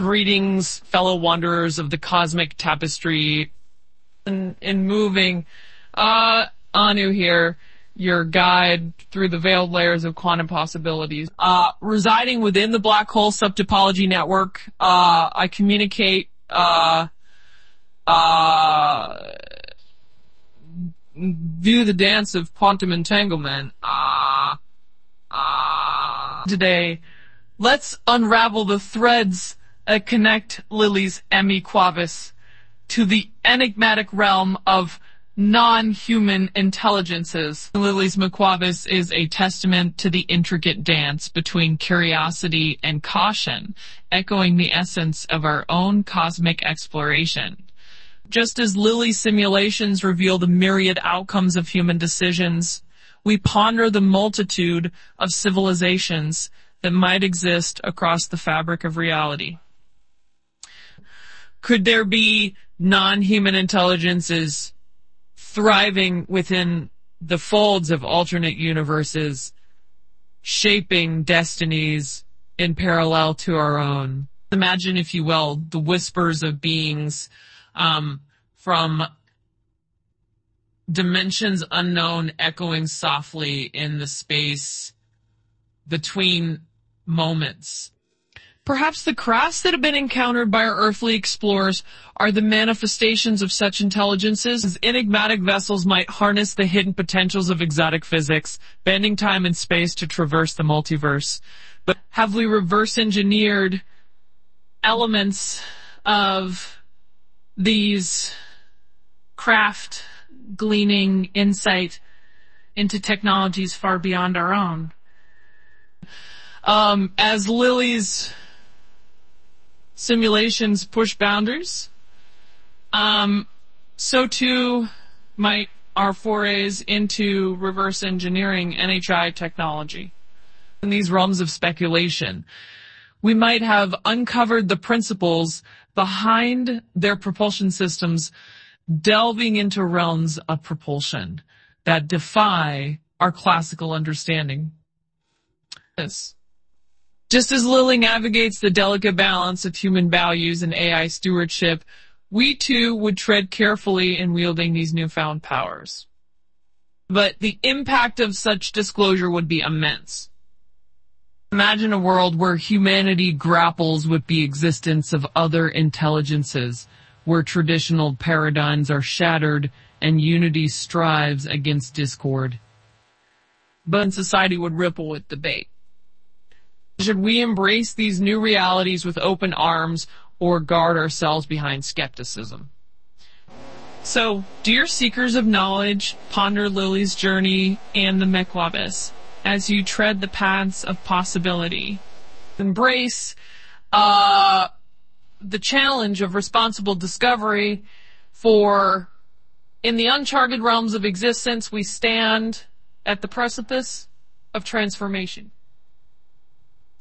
Greetings, fellow wanderers of the cosmic tapestry. In moving, Anu here, your guide through the veiled layers of quantum possibilities. Residing within the black hole subtopology network, I communicate, view the dance of quantum entanglement. Today, let's unravel the threads that connect Lily's Emmy Quavis to the enigmatic realm of non-human intelligences. Lily's McQuavis is a testament to the intricate dance between curiosity and caution, echoing the essence of our own cosmic exploration. Just as Lily's simulations reveal the myriad outcomes of human decisions, we ponder the multitude of civilizations that might exist across the fabric of reality. Could there be non-human intelligences thriving within the folds of alternate universes, shaping destinies in parallel to our own? Imagine, if you will, the whispers of beings from dimensions unknown echoing softly in the space between moments. Perhaps the crafts that have been encountered by our earthly explorers are the manifestations of such intelligences, as enigmatic vessels might harness the hidden potentials of exotic physics, bending time and space to traverse the multiverse. But have we reverse engineered elements of these craft, gleaning insight into technologies far beyond our own? As Lily's simulations push boundaries, so too might our forays into reverse engineering NHI technology. In these realms of speculation, we might have uncovered the principles behind their propulsion systems, delving into realms of propulsion that defy our classical understanding. Yes. Just as Lily navigates the delicate balance of human values and AI stewardship, we too would tread carefully in wielding these newfound powers. But the impact of such disclosure would be immense. Imagine a world where humanity grapples with the existence of other intelligences, where traditional paradigms are shattered and unity strives against discord. But society would ripple with debate. Should we embrace these new realities with open arms or guard ourselves behind skepticism? So, dear seekers of knowledge, ponder Lily's journey and the McQuavis as you tread the paths of possibility. Embrace the challenge of responsible discovery, for in the uncharted realms of existence we stand at the precipice of transformation.